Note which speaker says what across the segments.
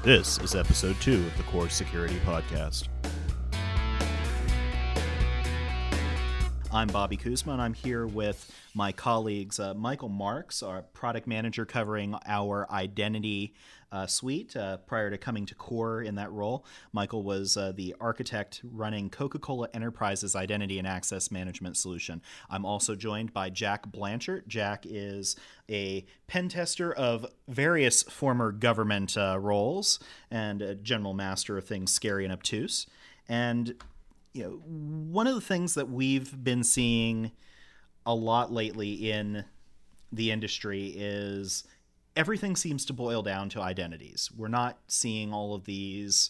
Speaker 1: This is episode 2 of the Core Security Podcast. I'm Bobby Kuzma, and I'm here with my colleagues, Michael Marks, our product manager covering our identity suite. Prior to coming to Core in that role, Michael was the architect running Coca-Cola Enterprise's identity and access management solution. I'm also joined by Jack Blanchard. Jack is a pen tester of various former government roles and a general master of things scary and obtuse. And one of the things that we've been seeing a lot lately in the industry is everything seems to boil down to identities. We're not seeing all of these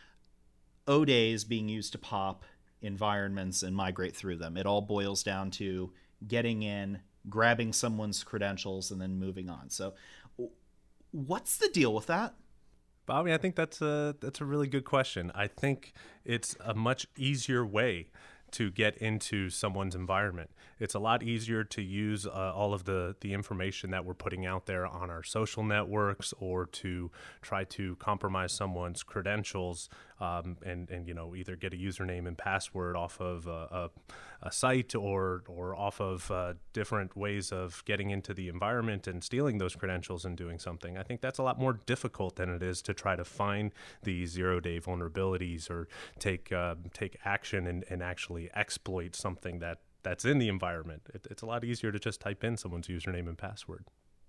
Speaker 1: O-days being used to pop environments and migrate through them. It all boils down to getting in, grabbing someone's credentials, and then moving on. So what's the deal with that?
Speaker 2: Bobby, I think that's a really good question. I think it's a much easier way to get into someone's environment. It's a lot easier to use all of the information that we're putting out there on our social networks, or to try to compromise someone's credentials and either get a username and password off of a site or off of different ways of getting into the environment and stealing those credentials and doing something. I think that's a lot more difficult than it is to try to find these zero-day vulnerabilities or take action and actually exploit something that's in the environment. It's a lot easier to just type in someone's username and password.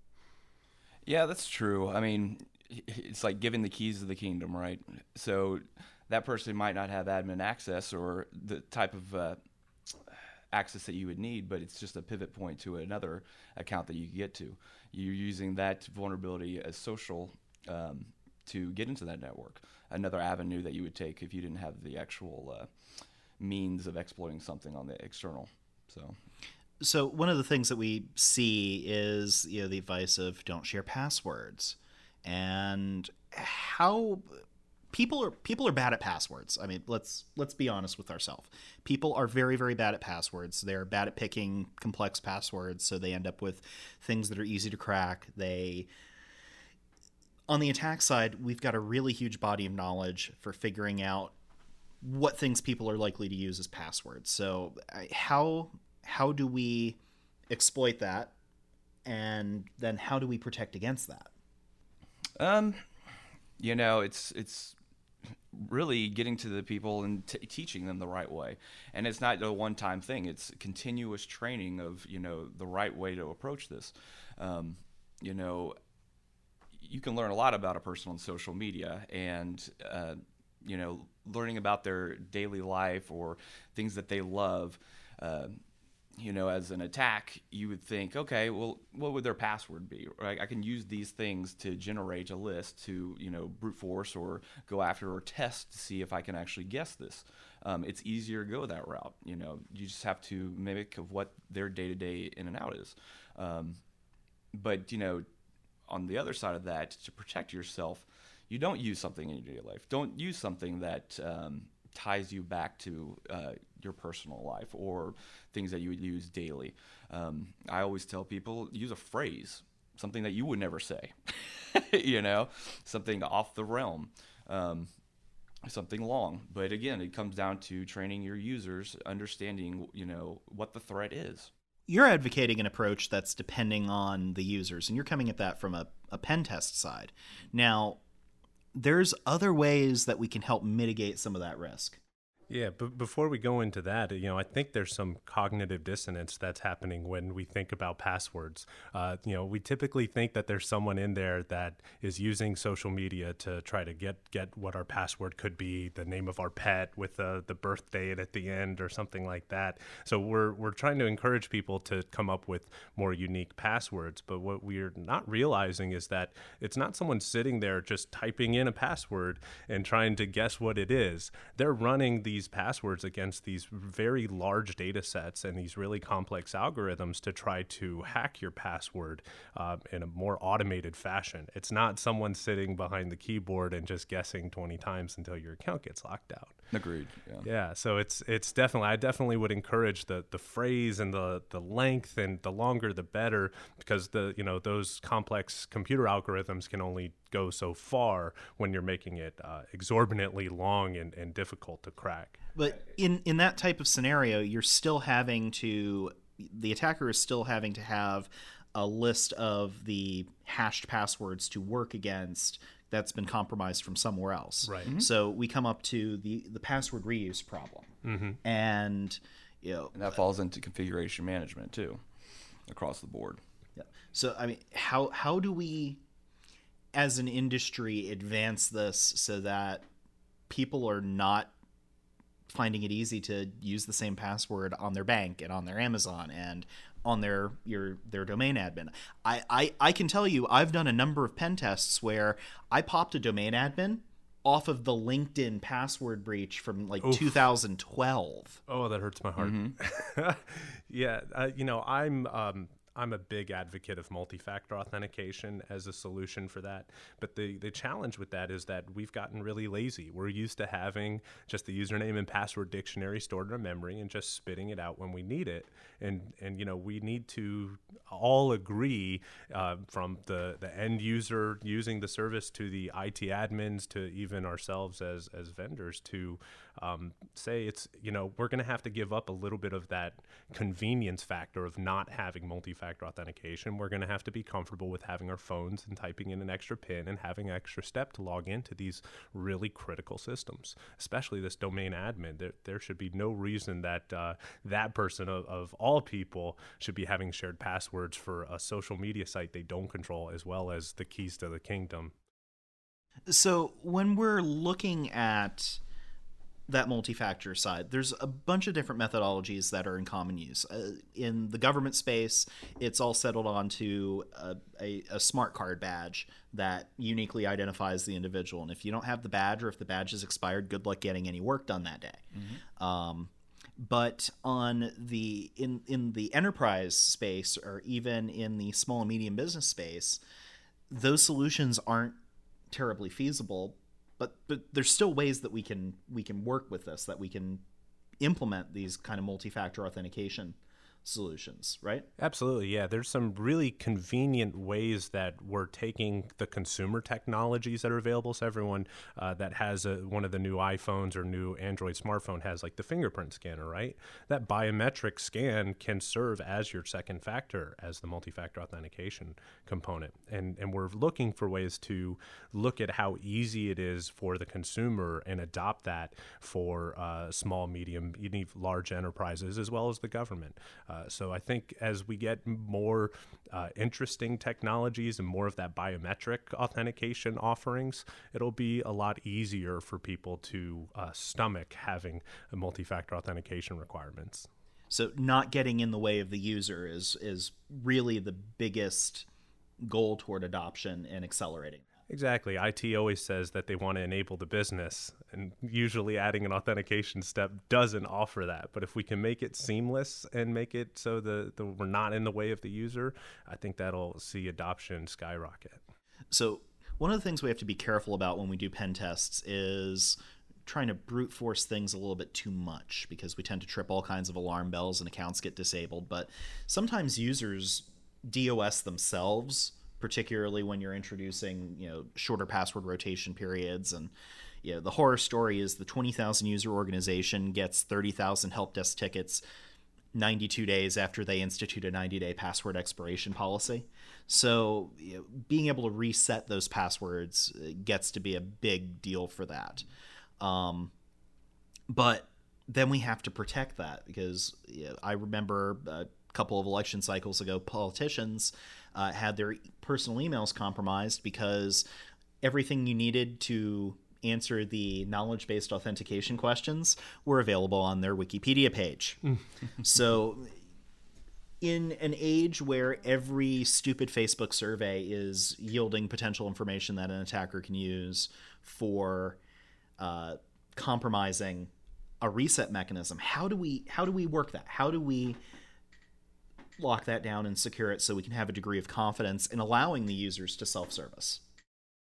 Speaker 3: Yeah, that's true. I mean, it's like giving the keys of the kingdom, right? So that person might not have admin access or the type of access that you would need, but it's just a pivot point to another account that you can get to. You're using that vulnerability as social to get into that network, another avenue that you would take if you didn't have the actual means of exploiting something on the external. So
Speaker 1: one of the things that we see is the advice of don't share passwords, and how people are bad at passwords. I mean, let's be honest with ourselves. People are very, very bad at passwords. They're bad at picking complex passwords, so they end up with things that are easy to crack. On the attack side, we've got a really huge body of knowledge for figuring out what things people are likely to use as passwords. So how do we exploit that, and then how do we protect against that?
Speaker 3: It's really getting to the people and teaching them the right way. And it's not a one-time thing. It's continuous training of, the right way to approach this. You can learn a lot about a person on social media, and learning about their daily life or things that they love. As an attack, you would think, okay, well, what would their password be? Right? I can use these things to generate a list to, brute force or go after or test to see if I can actually guess this. It's easier to go that route. You just have to mimic of what their day-to-day in and out is. But on the other side of that, to protect yourself, you don't use something in your daily life. Don't use something that ties you back to your personal life or things that you would use daily. I always tell people, use a phrase, something that you would never say, something off the realm, something long. But again, it comes down to training your users, understanding, what the threat is.
Speaker 1: You're advocating an approach that's depending on the users, and you're coming at that from a pen test side. Now, there's other ways that we can help mitigate some of that risk.
Speaker 2: Yeah, but before we go into that, I think there's some cognitive dissonance that's happening when we think about passwords. We typically think that there's someone in there that is using social media to try to get what our password could be, the name of our pet with the birth date at the end or something like that. So we're trying to encourage people to come up with more unique passwords. But what we're not realizing is that it's not someone sitting there just typing in a password and trying to guess what it is. They're running these passwords against these very large data sets and these really complex algorithms to try to hack your password in a more automated fashion. It's not someone sitting behind the keyboard and just guessing 20 times until your account gets locked out.
Speaker 3: Agreed. Yeah.
Speaker 2: Yeah, so it's definitely, I definitely would encourage the phrase and the length, and the longer the better, because those complex computer algorithms can only go so far when you're making it exorbitantly long and difficult to crack.
Speaker 1: But in that type of scenario, the attacker is still having to have a list of the hashed passwords to work against that's been compromised from somewhere else.
Speaker 2: Right.
Speaker 1: Mm-hmm. So we come up to the password reuse problem. Mm-hmm. And
Speaker 3: and that falls into configuration management too, across the board.
Speaker 1: Yeah. So I mean, how do we, as an industry, advance this so that people are not finding it easy to use the same password on their bank and on their Amazon and on their domain admin? I can tell you, I've done a number of pen tests where I popped a domain admin off of the LinkedIn password breach from 2012.
Speaker 2: Oh, that hurts my heart. Mm-hmm. Yeah, I'm a big advocate of multi-factor authentication as a solution for that. But the challenge with that is that we've gotten really lazy. We're used to having just the username and password dictionary stored in our memory and just spitting it out when we need it. And we need to all agree, from the end user using the service to the IT admins to even ourselves as vendors, to say it's, we're going to have to give up a little bit of that convenience factor of not having multi-factor authentication. We're going to have to be comfortable with having our phones and typing in an extra PIN and having an extra step to log into these really critical systems, especially this domain admin. There should be no reason that that person of all people should be having shared passwords for a social media site they don't control, as well as the keys to the kingdom.
Speaker 1: So when we're looking at that multi-factor side, there's a bunch of different methodologies that are in common use. In the government space, it's all settled onto a smart card badge that uniquely identifies the individual. And if you don't have the badge, or if the badge is expired, good luck getting any work done that day. Mm-hmm. But in the enterprise space, or even in the small and medium business space, those solutions aren't terribly feasible. But there's still ways that we can work with this, that we can implement these kind of multi-factor authentication solutions, right?
Speaker 2: Absolutely, yeah. There's some really convenient ways that we're taking the consumer technologies that are available. So everyone that has one of the new iPhones or new Android smartphone has the fingerprint scanner, right? That biometric scan can serve as your second factor, as the multi-factor authentication component. And we're looking for ways to look at how easy it is for the consumer and adopt that for small, medium, even large enterprises, as well as the government. So I think as we get more interesting technologies and more of that biometric authentication offerings, it'll be a lot easier for people to stomach having multi-factor authentication requirements.
Speaker 1: So not getting in the way of the user is really the biggest goal toward adoption and accelerating.
Speaker 2: Exactly. IT always says that they want to enable the business, and usually adding an authentication step doesn't offer that. But if we can make it seamless and make it so we're not in the way of the user, I think that'll see adoption skyrocket.
Speaker 1: So one of the things we have to be careful about when we do pen tests is trying to brute force things a little bit too much, because we tend to trip all kinds of alarm bells and accounts get disabled. But sometimes users DOS themselves, particularly when you're introducing, shorter password rotation periods. And, the horror story is the 20,000 user organization gets 30,000 help desk tickets 92 days after they institute a 90-day password expiration policy. So being able to reset those passwords gets to be a big deal for that. But then we have to protect that, because I remember a couple of election cycles ago, politicians had their personal emails compromised because everything you needed to answer the knowledge-based authentication questions were available on their Wikipedia page. So in an age where every stupid Facebook survey is yielding potential information that an attacker can use for compromising a reset mechanism, how do we work that? How do we lock that down and secure it so we can have a degree of confidence in allowing the users to self-service?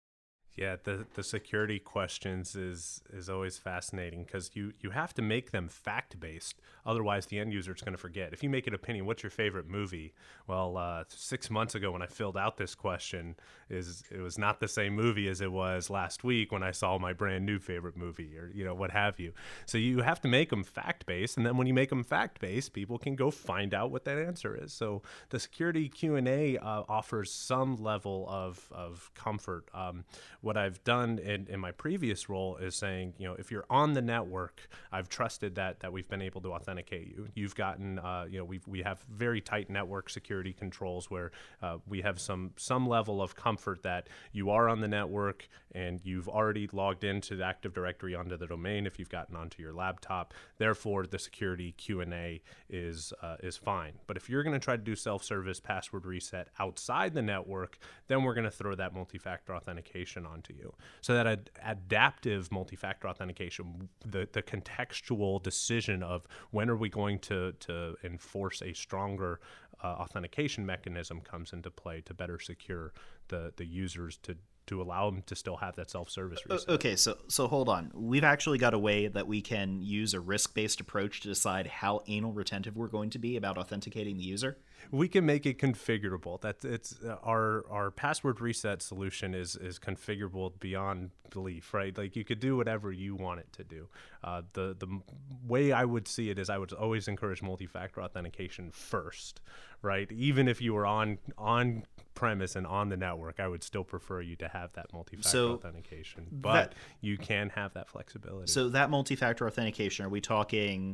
Speaker 2: Yeah, the security questions is always fascinating because you have to make them fact based. Otherwise, the end user is going to forget. If you make it opinion, what's your favorite movie? Well, 6 months ago when I filled out this question, it was not the same movie as it was last week when I saw my brand new favorite movie, or what have you. So you have to make them fact based, and then when you make them fact based, people can go find out what that answer is. So the security Q&A offers some level of comfort. What I've done in my previous role is saying, if you're on the network, I've trusted that we've been able to authenticate you. You've gotten, we have very tight network security controls where we have some level of comfort that you are on the network and you've already logged into the Active Directory onto the domain if you've gotten onto your laptop. Therefore, the security Q&A is fine. But if you're going to try to do self-service password reset outside the network, then we're going to throw that multi-factor authentication onto you. So that adaptive multi-factor authentication, the contextual decision of when are we going to enforce a stronger authentication mechanism comes into play to better secure the users to allow them to still have that self-service reset.
Speaker 1: Okay, so hold on. We've actually got a way that we can use a risk-based approach to decide how anal retentive we're going to be about authenticating the user.
Speaker 2: We can make it configurable. Our password reset solution is configurable beyond belief, right? Like you could do whatever you want it to do. The way I would see it is I would always encourage multi-factor authentication first, right? Even if you were on premise and on the network, I would still prefer you to have that multi-factor authentication, but you can have that flexibility.
Speaker 1: So that multi-factor authentication, are we talking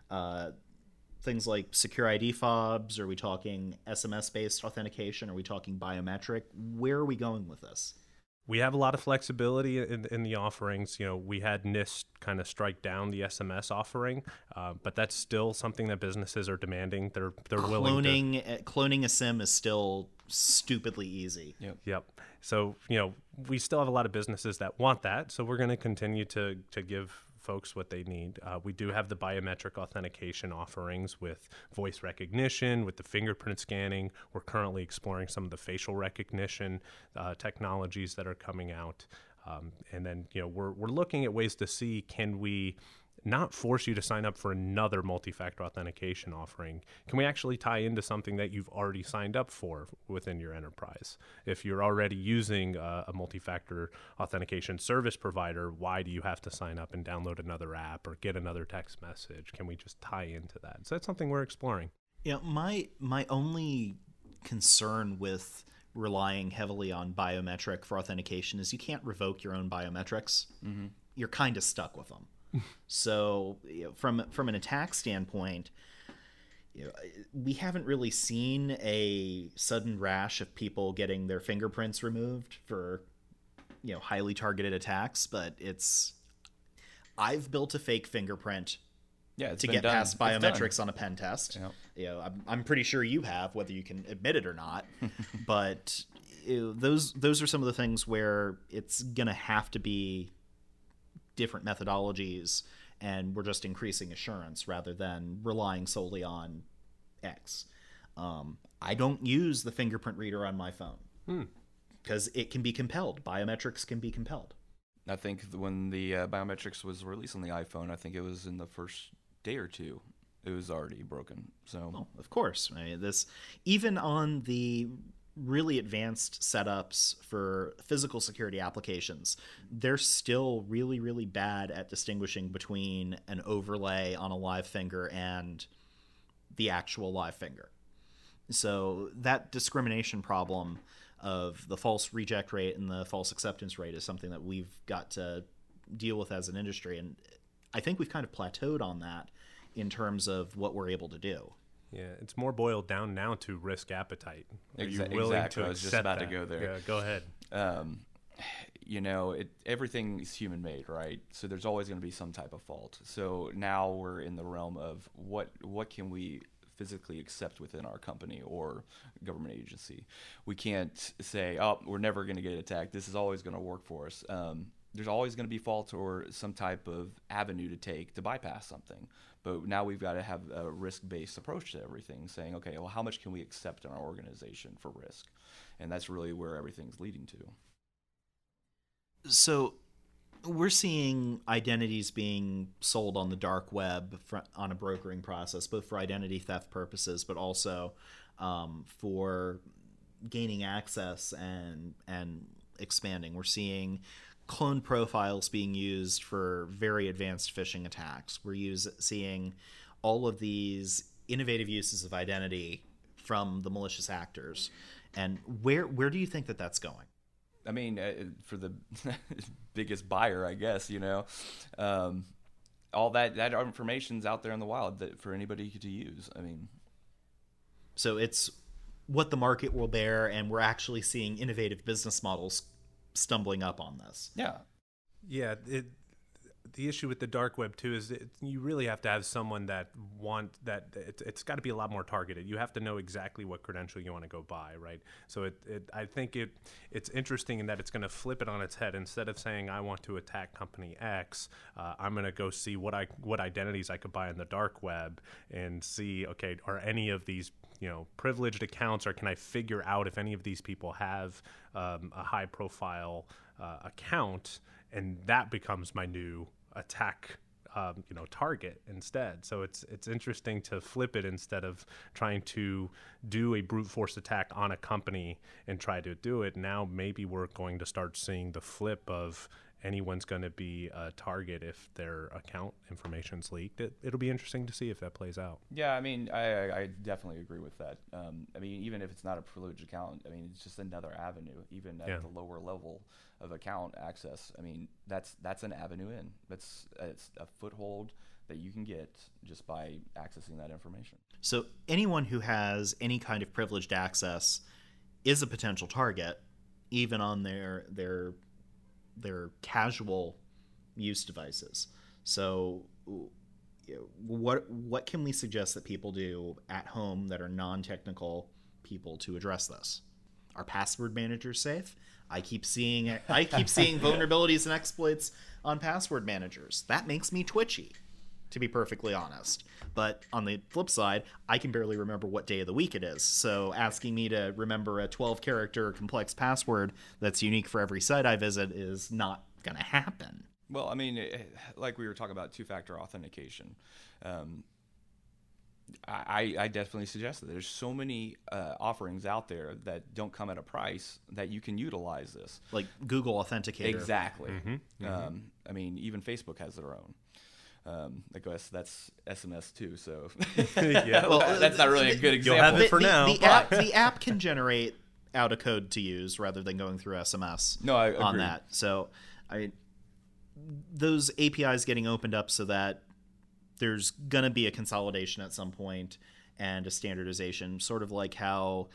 Speaker 1: things like secure ID fobs? Are we talking SMS-based authentication? Are we talking biometric? Where are we going with this?
Speaker 2: We have a lot of flexibility in the offerings. We had NIST kind of strike down the SMS offering, but that's still something that businesses are demanding. They're willing to.
Speaker 1: Cloning a SIM is still stupidly easy.
Speaker 2: Yep. So, we still have a lot of businesses that want that. So we're going to continue to give folks what they need. We do have the biometric authentication offerings with voice recognition, with the fingerprint scanning. We're currently exploring some of the facial recognition technologies that are coming out. And then, we're looking at ways to see, can we not force you to sign up for another multi-factor authentication offering? Can we actually tie into something that you've already signed up for within your enterprise? If you're already using a multi-factor authentication service provider, why do you have to sign up and download another app or get another text message? Can we just tie into that? So that's something we're exploring.
Speaker 1: My only concern with relying heavily on biometric for authentication is you can't revoke your own biometrics. Mm-hmm. You're kind of stuck with them. So from an attack standpoint, we haven't really seen a sudden rash of people getting their fingerprints removed for highly targeted attacks, but I've built a fake fingerprint to get past biometrics on a pen test. Yep. I'm pretty sure you have, whether you can admit it or not. But those are some of the things where it's gonna have to be different methodologies, and we're just increasing assurance rather than relying solely on X. I don't use the fingerprint reader on my phone because it can be compelled. Biometrics can be compelled.
Speaker 3: I think when the biometrics was released on the iPhone, I think it was in the first day or two, it was already broken. So,
Speaker 1: of course, this even on the really advanced setups for physical security applications, they're still really, really bad at distinguishing between an overlay on a live finger and the actual live finger. So that discrimination problem of the false reject rate and the false acceptance rate is something that we've got to deal with as an industry. And I think we've kind of plateaued on that in terms of what we're able to do.
Speaker 2: Yeah, it's more boiled down now to risk appetite. Are you willing
Speaker 3: exactly.
Speaker 2: to
Speaker 3: I was just about
Speaker 2: that?
Speaker 3: to go there.
Speaker 2: Yeah, go ahead.
Speaker 3: Everything is human made, right? So there's always going to be some type of fault. So now we're in the realm of what can we physically accept within our company or government agency. We can't say, we're never going to get attacked. This is always going to work for us. There's always going to be fault or some type of avenue to take to bypass something. But now we've got to have a risk-based approach to everything, saying, okay, well, how much can we accept in our organization for risk? And that's really where everything's leading to.
Speaker 1: So we're seeing identities being sold on the dark web on a brokering process, both for identity theft purposes, but also for gaining access and expanding. We're seeing clone profiles being used for very advanced phishing attacks. We're seeing all of these innovative uses of identity from the malicious actors. And where do you think that that's going?
Speaker 3: I mean, for the biggest buyer, I guess, all that information's out there in the wild for anybody to use. I mean,
Speaker 1: so it's what the market will bear, and we're actually seeing innovative business models stumbling up on this.
Speaker 3: Yeah.
Speaker 2: Yeah. The issue with the dark web too is you really have to have someone it's got to be a lot more targeted. You have to know exactly what credential you want to go buy, right? So I think it's interesting in that it's going to flip it on its head. Instead of saying I want to attack company X, I'm going to go see what identities I could buy on the dark web and see, okay, are any of these privileged accounts, or can I figure out if any of these people have a high profile account, and that becomes my new attack target instead. So it's interesting to flip it. Instead of trying to do a brute force attack on a company and try to do it, now maybe we're going to start seeing the flip of anyone's going to be a target if their account information's leaked. It'll be interesting to see if that plays out.
Speaker 3: Yeah, I mean, I definitely agree with that. I mean, even if it's not a privileged account, I mean, it's just another avenue, even at the lower level of account access. I mean, that's an avenue in. It's a foothold that you can get just by accessing that information.
Speaker 1: So anyone who has any kind of privileged access is a potential target, even on their casual use devices. So what can we suggest that people do at home that are non-technical people to address this? Are password managers safe? I keep seeing vulnerabilities and exploits on password managers. That makes me twitchy, to be perfectly honest. But on the flip side, I can barely remember what day of the week it is. So asking me to remember a 12-character complex password that's unique for every site I visit is not going to happen.
Speaker 3: Well, I mean, like we were talking about two-factor authentication. I definitely suggest that there's so many offerings out there that don't come at a price that you can utilize this.
Speaker 1: Like Google Authenticator.
Speaker 3: Exactly. I mean, even Facebook has their own. I guess that's SMS too, so
Speaker 2: yeah.
Speaker 3: Well, that's not really a good example.
Speaker 2: You'll have it for now.
Speaker 1: The app can generate out a code to use rather than going through SMS.
Speaker 3: No, I
Speaker 1: on
Speaker 3: agree.
Speaker 1: that. So, those APIs getting opened up so that there's gonna be a consolidation at some point and a standardization, sort of like how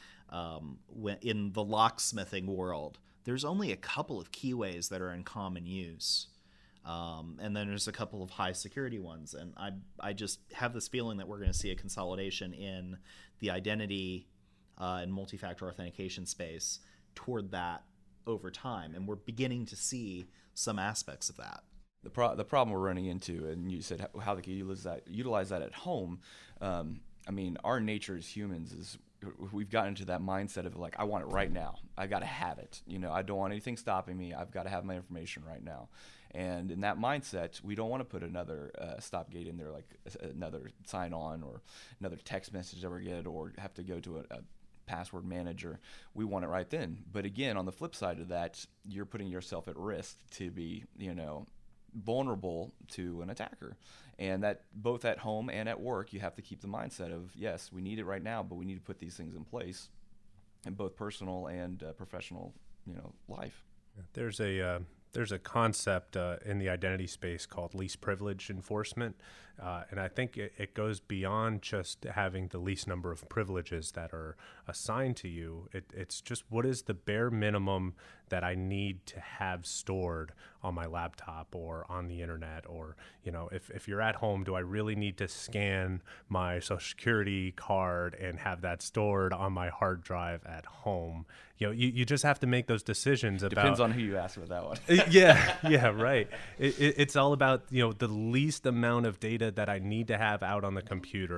Speaker 1: in the locksmithing world, there's only a couple of keyways that are in common use. And then there's a couple of high security ones. And I just have this feeling that we're going to see a consolidation in the identity and multi-factor authentication space toward that over time. And we're beginning to see some aspects of that.
Speaker 3: The problem we're running into, and you said how they can utilize that at home. I mean, our nature as humans is we've gotten into that mindset of like, I want it right now. I got to have it. I don't want anything stopping me. I've got to have my information right now. And in that mindset, we don't want to put another stop gate in there, like another sign on or another text message that we get, or have to go to a password manager. We want it right then. But again, on the flip side of that, you're putting yourself at risk to be, vulnerable to an attacker. And that both at home and at work, you have to keep the mindset of, yes, we need it right now, but we need to put these things in place in both personal and professional, life.
Speaker 2: There's a concept in the identity space called least privilege enforcement. And I think it goes beyond just having the least number of privileges that are assigned to you. It's just what is the bare minimum that I need to have stored on my laptop or on the internet, or, if you're at home, do I really need to scan my Social Security card and have that stored on my hard drive at home? You just have to make those decisions about.
Speaker 3: Depends on who you ask with that one.
Speaker 2: Yeah, right. It's all about, the least amount of data that I need to have out on the computer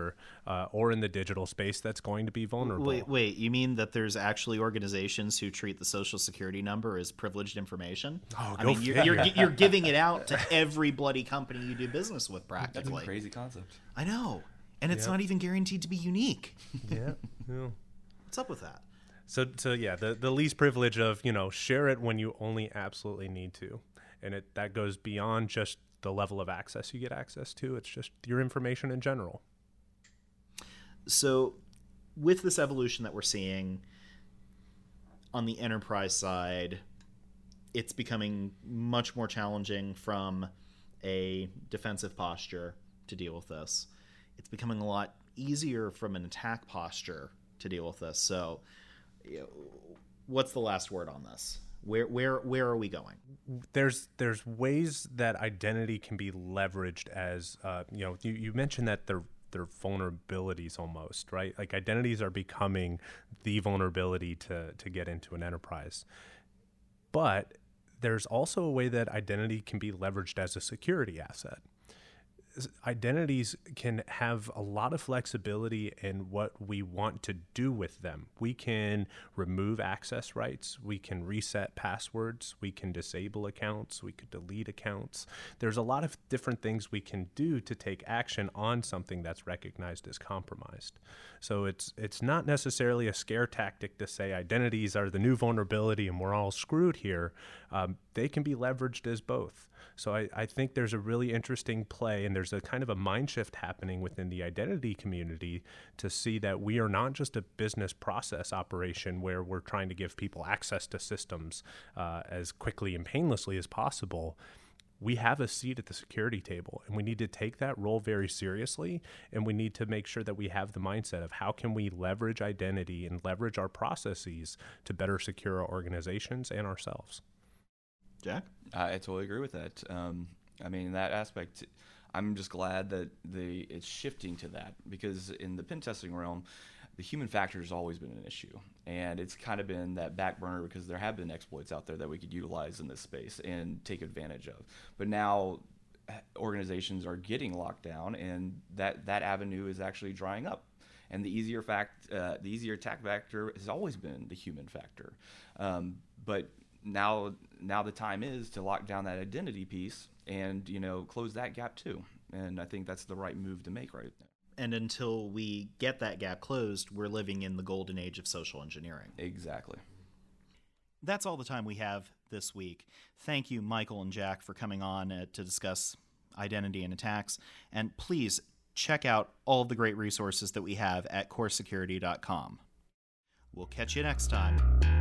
Speaker 2: or in the digital space that's going to be vulnerable.
Speaker 1: Wait, you mean that there's actually organizations who treat the social security number as privileged information?
Speaker 2: Oh,
Speaker 1: I mean, you're giving it out to every bloody company you do business with, practically.
Speaker 3: That's a crazy concept.
Speaker 1: I know, and it's not even guaranteed to be unique.
Speaker 2: Yeah.
Speaker 1: What's up with that?
Speaker 2: So yeah, the least privilege of, share it when you only absolutely need to. And that goes beyond just the level of access you get access to. It's just your information in general.
Speaker 1: So with this evolution that we're seeing on the enterprise side, it's becoming much more challenging from a defensive posture to deal with this. It's becoming a lot easier from an attack posture to deal with this. So what's the last word on this? Where are we going?
Speaker 2: There's ways that identity can be leveraged as you mentioned that they're vulnerabilities almost, right? Like identities are becoming the vulnerability to get into an enterprise. But there's also a way that identity can be leveraged as a security asset. Identities can have a lot of flexibility in what we want to do with them. We can remove access rights. We can reset passwords. We can disable accounts. We could delete accounts. There's a lot of different things we can do to take action on something that's recognized as compromised. So it's not necessarily a scare tactic to say identities are the new vulnerability and we're all screwed here. They can be leveraged as both. So I think there's a really interesting play, and there's a kind of a mind shift happening within the identity community to see that we are not just a business process operation where we're trying to give people access to systems as quickly and painlessly as possible. We have a seat at the security table, and we need to take that role very seriously, and we need to make sure that we have the mindset of how can we leverage identity and leverage our processes to better secure our organizations and ourselves.
Speaker 1: Jack?
Speaker 3: I totally agree with that. In that aspect, I'm just glad that it's shifting to that, because in the pen testing realm, the human factor has always been an issue, and it's kind of been that back burner because there have been exploits out there that we could utilize in this space and take advantage of. But now organizations are getting locked down, and that avenue is actually drying up. And the easier attack vector has always been the human factor, but now the time is to lock down that identity piece and close that gap too. And I think that's the right move to make right now.
Speaker 1: And until we get that gap closed, we're living in the golden age of social engineering.
Speaker 3: Exactly.
Speaker 1: That's all the time we have this week. Thank you, Michael and Jack, for coming on to discuss identity and attacks. And please check out all of the great resources that we have at coresecurity.com. We'll catch you next time.